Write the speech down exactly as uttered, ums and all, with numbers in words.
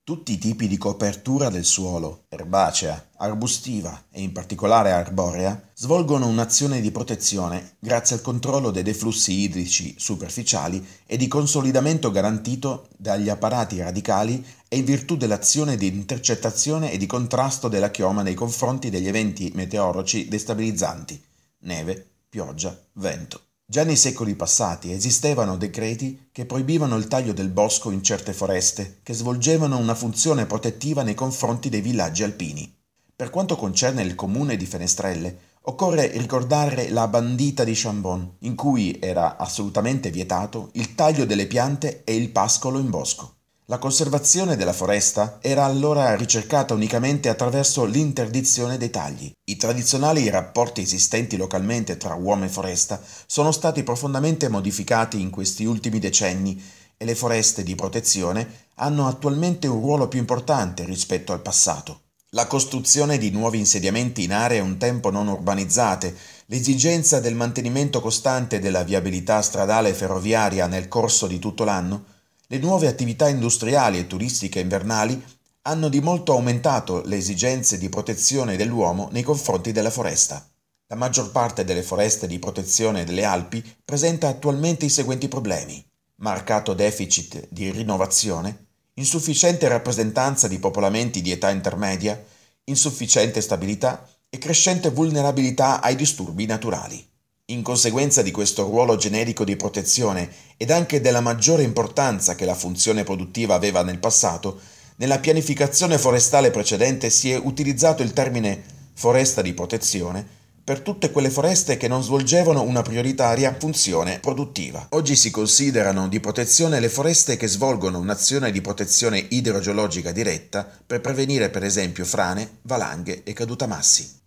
Tutti i tipi di copertura del suolo, erbacea, arbustiva e in particolare arborea, svolgono un'azione di protezione grazie al controllo dei deflussi idrici superficiali e di consolidamento garantito dagli apparati radicali e in virtù dell'azione di intercettazione e di contrasto della chioma nei confronti degli eventi meteorologici destabilizzanti, neve, pioggia, vento. Già nei secoli passati esistevano decreti che proibivano il taglio del bosco in certe foreste, che svolgevano una funzione protettiva nei confronti dei villaggi alpini. Per quanto concerne il comune di Fenestrelle, occorre ricordare la bandita di Chambon, in cui era assolutamente vietato il taglio delle piante e il pascolo in bosco. La conservazione della foresta era allora ricercata unicamente attraverso l'interdizione dei tagli. I tradizionali rapporti esistenti localmente tra uomo e foresta sono stati profondamente modificati in questi ultimi decenni e le foreste di protezione hanno attualmente un ruolo più importante rispetto al passato. La costruzione di nuovi insediamenti in aree un tempo non urbanizzate, l'esigenza del mantenimento costante della viabilità stradale e ferroviaria nel corso di tutto l'anno, le nuove attività industriali e turistiche invernali hanno di molto aumentato le esigenze di protezione dell'uomo nei confronti della foresta. La maggior parte delle foreste di protezione delle Alpi presenta attualmente i seguenti problemi: marcato deficit di rinnovazione, insufficiente rappresentanza di popolamenti di età intermedia, insufficiente stabilità e crescente vulnerabilità ai disturbi naturali. In conseguenza di questo ruolo generico di protezione ed anche della maggiore importanza che la funzione produttiva aveva nel passato, nella pianificazione forestale precedente si è utilizzato il termine foresta di protezione per tutte quelle foreste che non svolgevano una prioritaria funzione produttiva. Oggi si considerano di protezione le foreste che svolgono un'azione di protezione idrogeologica diretta per prevenire per esempio frane, valanghe e cadutamassi.